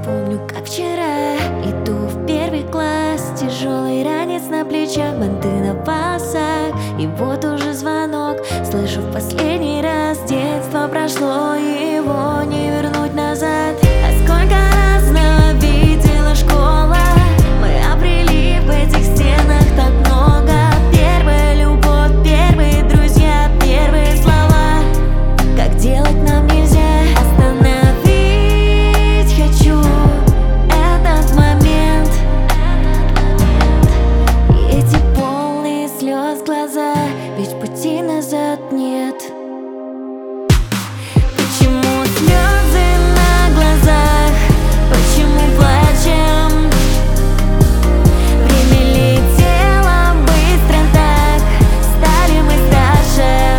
помню, как вчера. Иду в первый класс, тяжелый ранец на плечах, банты на волосах. И вот уже звонок, слышу в последний раз. Детство прошло, его не вернуть назад. А сколько разного видела школа, мы обрели в этих стенах так много. Первая любовь, первые друзья, первые слова. Как делать нам нельзя. Остановить хочу этот момент. И эти полные слез глаза, ведь пути назад нет. Почему слезы на глазах? Почему плачем? Время летело быстро так, стали мы старше.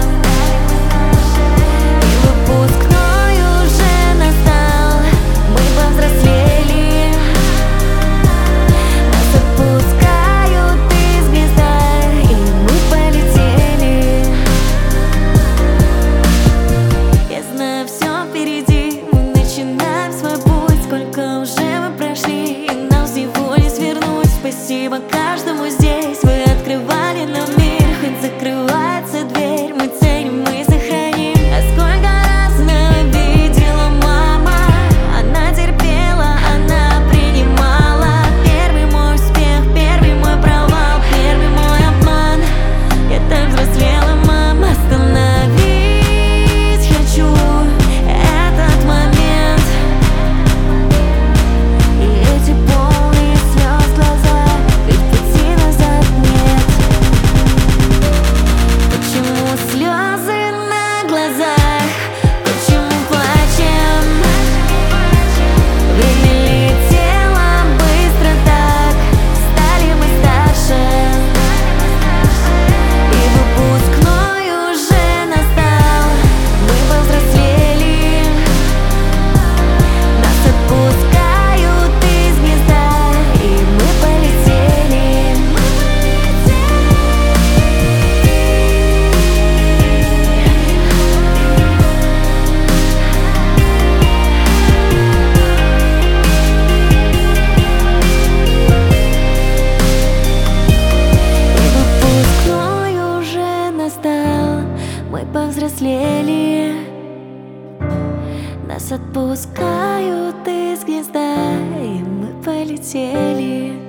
И выпускной уже настал, мы повзрослели. Нас отпускают из гнезда, и мы полетели. Я знаю, все впереди, мы начинаем свой путь. Сколько уже мы прошли, и нам с него не свернуть. Спасибо каждому здесь, вы открывали нам мир. Хоть закрывается дверь, мы ценим, мы сохраним. А сколько разного видела мама, она терпела, она принимала. Первый мой успех, первый мой провал, первый мой обман. Я так взрослела, мама. Остановить хочу этот момент. И эти полные слез глаза, ведь пути назад нет. Почему слезы на глазах? Почему плачем? Время летело быстро так, стали мы старше. И выпускной уже настал, мы повзрослели. Нас отпускают из гнезда, и мы полетели. И выпускной уже настал, мы повзрослели. Нас отпускают из гнезда, и мы полетели.